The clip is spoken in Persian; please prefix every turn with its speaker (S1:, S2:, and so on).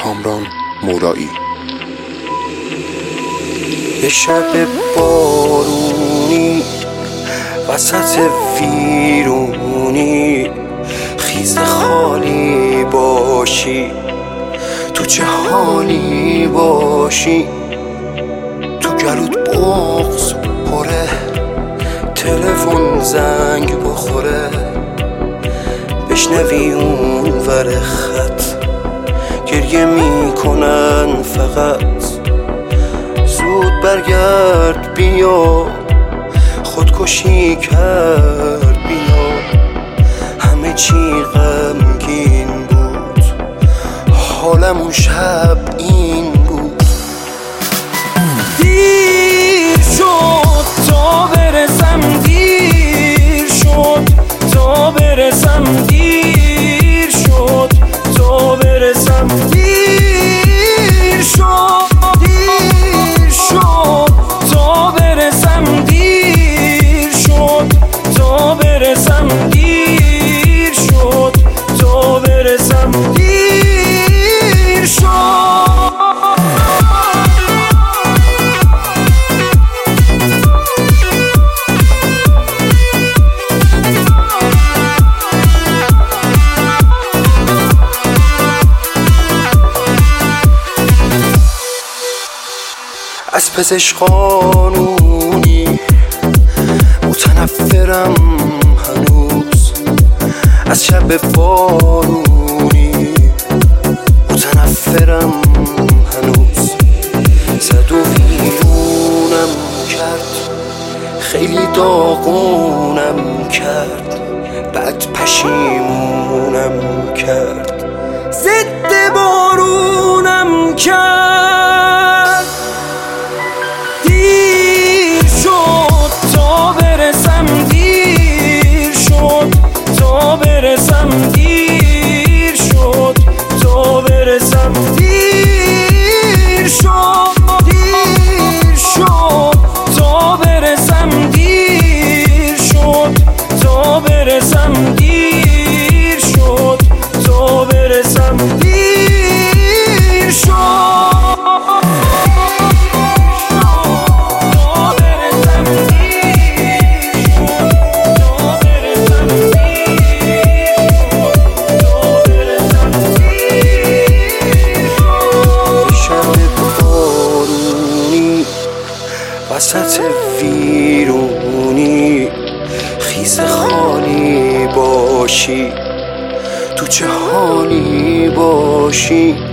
S1: کامران مولایی.
S2: یه شب بارونی وسط ویرونی، خیز خالی باشی، تو چه حالی باشی، تو گلوت بغض پره، تلفن زنگ بخوره، بشنوی اون ور خط گریه میکنن فقط، زود برگرد بیا، خودکشی کرد بیا، همه چی غمگین بود، حالم اون شب این بود. دیر شد تا برسم، دیر شد تا برسم، دیر شد تا برسم، دیر شد، دیر شد تا برسم، دیر شد تا برسم، دیر شد تا برسم، دیر شد. از پزشک قانونی متنفرم هنوز، از شب بارونی متنفرم هنوز، زد و ویرونم کرد، خیلی داغونم کرد، بعد پشیمونم کرد، ضد بارونم کرد. دیر شد تا برسم، دیر شد تا برسم، دیر شد تا برسم، دیر شد، دیر شد تا برسم، دیر شد تا برسم، دیر شد تا برسم، دیر شد. وسط ویرونی، خیز خالی باشی، تو چه حالی باشی،